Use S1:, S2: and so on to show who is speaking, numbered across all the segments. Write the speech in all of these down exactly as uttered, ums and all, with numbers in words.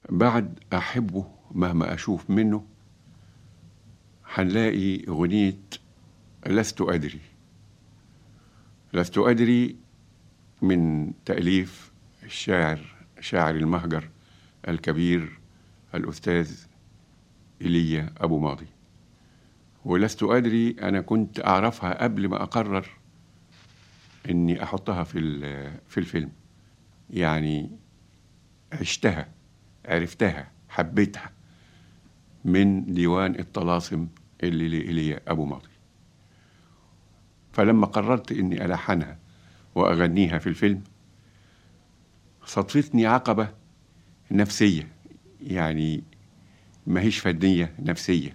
S1: بعد أحبه مهما أشوف منه هنلاقي أغنية لست أدري. لست أدري من تأليف الشاعر شاعر المهجر الكبير الأستاذ إيليا أبو ماضي. ولست أدري أنا كنت أعرفها قبل ما أقرر إني أحطها في في الفيلم، يعني عشتها، عرفتها، حبيتها من ديوان الطلاسم اللي لإيليا أبو ماضي. فلما قررت إني ألحنها وأغنيها في الفيلم صدفتني عقبة نفسية، يعني ما هيش فنية، نفسية.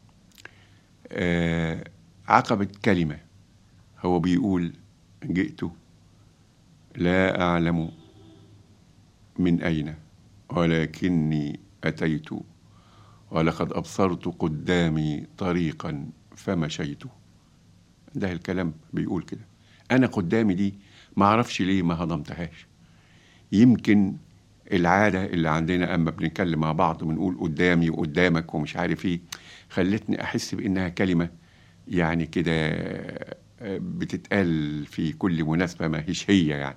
S1: آه عقبة كلمة. هو بيقول: جئت لا أعلم من أين ولكني أتيت ولقد أبصرت قدامي طريقا فمشيت. ده الكلام بيقول كده. أنا قدامي دي ما أعرفش ليه ما هضمتهاش. يمكن العادة اللي عندنا أما بنتكلم مع بعض ونقول قدامي وقدامك ومش عارف إيه خلتني أحس بإنها كلمة يعني كده بتتقال في كل مناسبة ما هيش هي يعني.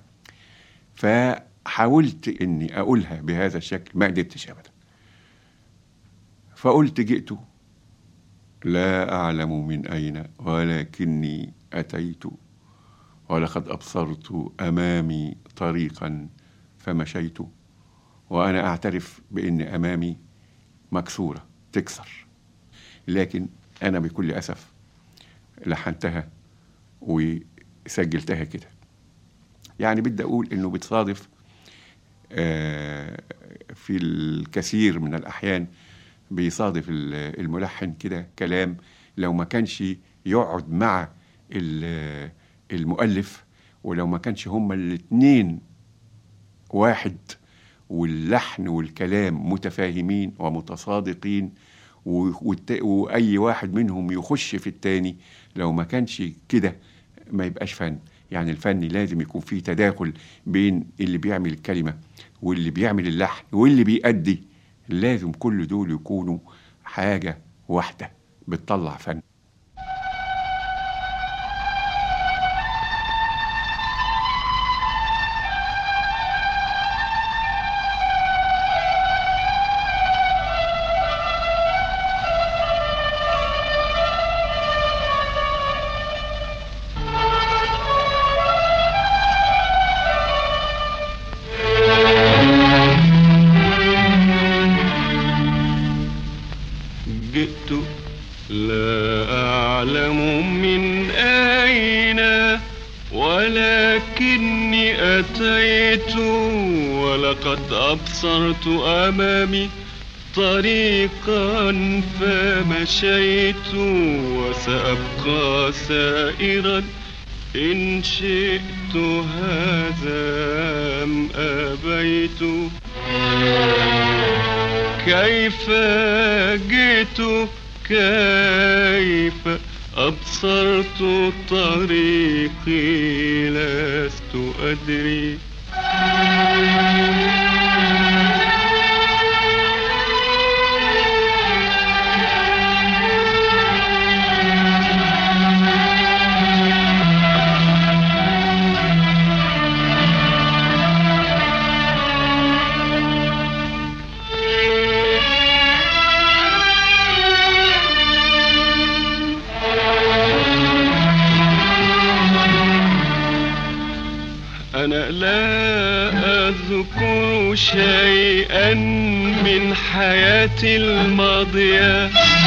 S1: فحاولت إني أقولها بهذا الشكل، ما قدرتش أبدا. فقلت: جئت لا أعلم من أين ولكني أتيت ولقد أبصرت أمامي طريقا فمشيت. وأنا أعترف بأن أمامي مكسورة تكسر، لكن أنا بكل أسف لحنتها وسجلتها كده. يعني بدي أقول إنه بتصادف في الكثير من الأحيان بيصادف الملحن كده كلام لو ما كانش يقعد مع المؤلف، ولو ما كانش هما الاتنين واحد واللحن والكلام متفاهمين ومتصادقين وأي واحد منهم يخش في التاني، لو ما كانش كده ما يبقاش فن. يعني الفن لازم يكون فيه تداخل بين اللي بيعمل الكلمة واللي بيعمل اللحن واللي بيأدي. لازم كل دول يكونوا حاجة واحدة بتطلع فن.
S2: جئت لا أعلم من أين ولكني أتيت ولقد أبصرت أمامي طريقا فمشيت وسأبقى سائرا إن شئت هذا أم أبيت. كيف جئت كيف أبصرت طريقي لست أدري. أنا لا أذكر شيئا من حياتي الماضية.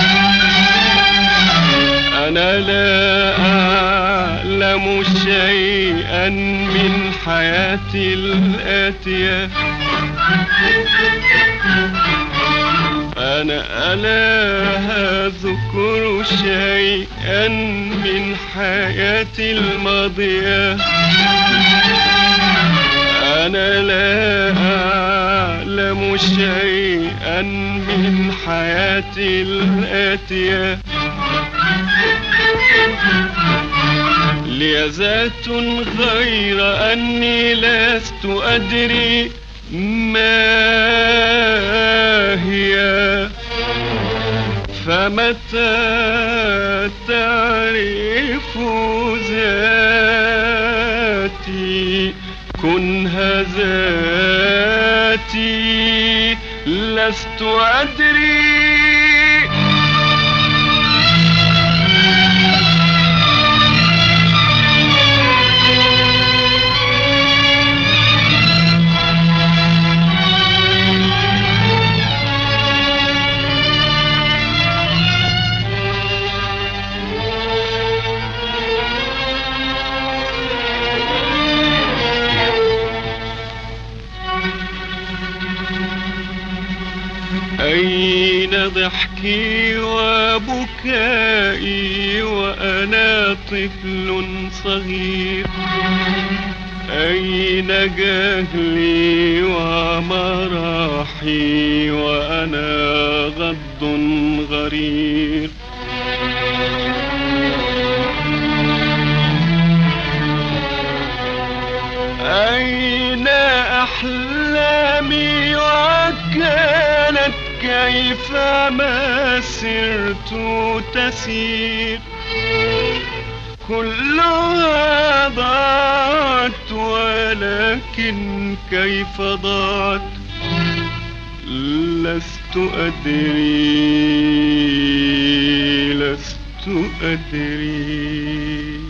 S2: أنا لا أعلم شيئا من حياتي الآتية. أنا لا أذكر شيئا من حياتي الماضية. أنا لا أعلم شيئا من حياتي الآتية. لي ذات غير أني لست أدري ما أمتى تعرف ذاتي كنها ذاتي لست أدري. أين ضحكي وبكائي وأنا طفل صغير؟ أين جهلي ومراحي وأنا غض غرير؟ أين أحلامي وكانت كيفما سرت تسير؟ كلها ضاعت ولكن كيف ضاعت لست أدري لست أدري.